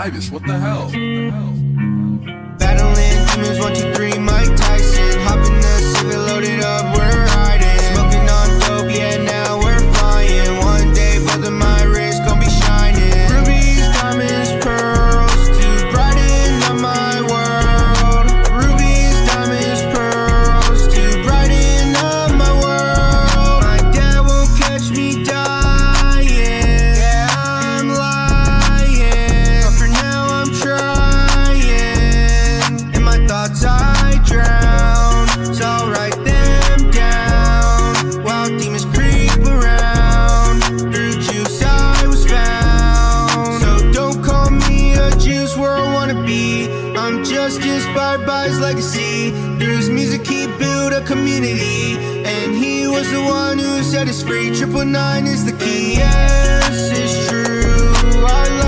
Ibis, what the hell? Battling demons, 1, 2, 3, Mike Tyson. Hop in the Civic, loaded up, we're riding. Smoking on dope, yeah, now we're flying. One day, both of my wrists gon' be shining. Rubies, diamonds, pearls, to brighten up my world. Rubies, diamonds, pearls, to brighten up my world. My dad won't catch me dying. Yeah, I'm lying, but for now I'm trying. In my thoughts I drown, so I'll write them down. While demons creep around, through juice I was found. So don't call me a juice where I wanna be. I'm just inspired by his legacy. Through his music he built a community, and he was the one who set us free. 999 is the key. Yes, it's true, I